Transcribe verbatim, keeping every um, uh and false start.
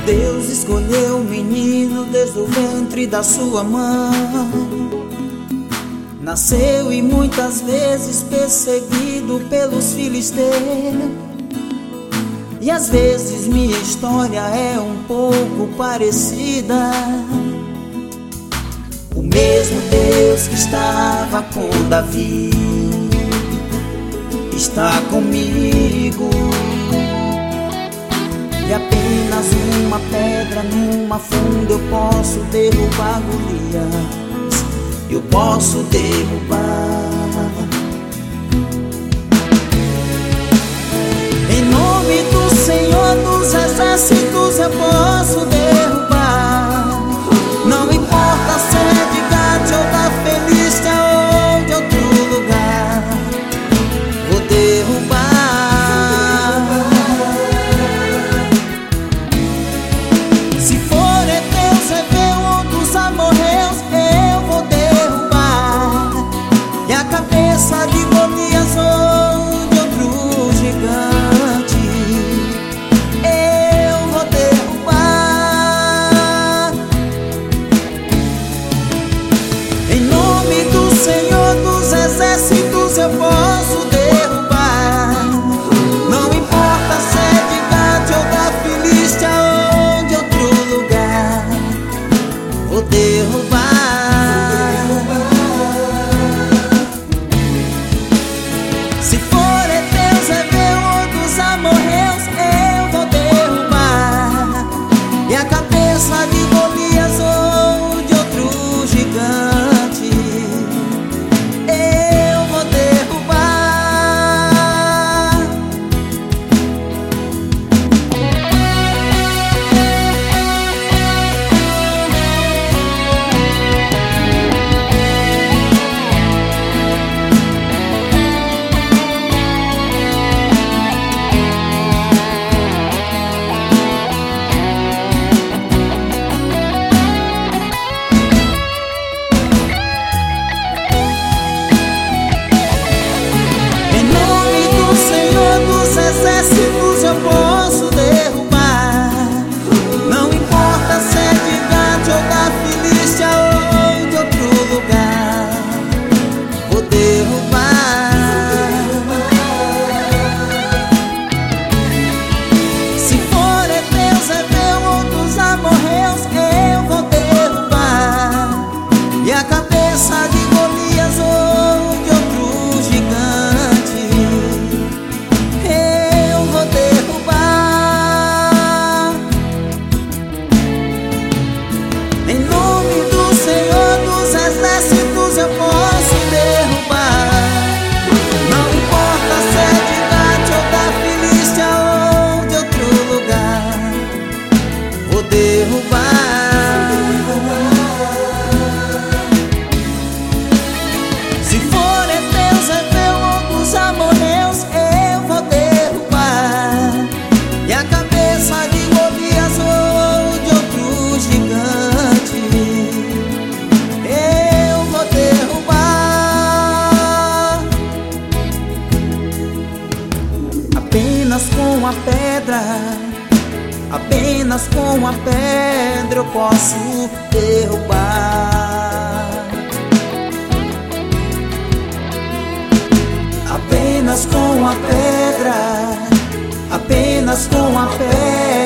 Deus escolheu o menino desde o ventre da sua mãe. Nasceu e muitas vezes perseguido pelos filisteus. E às vezes minha história é um pouco parecida. O mesmo Deus que estava com Davi está comigo. E apenas uma pedra numa funda eu posso derrubar Golias. Eu posso derrubar. Em nome do Senhor dos Exércitos eu posso derrubar. Não importa se é de Gade ou da Felícia ou de outro lugar, vou derrubar. Se for Eteus, Eveu ou dos amorreus, eu vou derrubar. E a cabeça de Golias ou de outro gigante eu vou derrubar. Em nome do Senhor dos Exércitos eu posso derrubar. Não importa se é de Gade ou da Filístia ou de outro lugar, vou derrubar. Se for Eteus, Eveu ou dos amorreus, eu vou derrubar. E a cabeça de Golias ou de outro gigante eu vou derrubar. Em nome do Senhor dos Exércitos eu posso derrubar. Não importa se é de Gade ou da Filístia ou de outro lugar, vou derrubar. Se for Eteus, Eveu ou dos amorreus, eu vou derrubar. E a cabeça de Golias ou de outro gigante eu vou derrubar. Em nome do Senhor dos Exércitos eu posso derrubar. Não importa se é de Gade ou da Filístia ou de outro lugar, vou derrubar. Se for Eteus, Eveu ou dos amorreus, eu vou derrubar. E a cabeça de Golias ou de outro gigante eu vou derrubar. Apenas com a pedra, apenas com a pedra eu posso derrubar. Apenas com a pedra, apenas com a pedra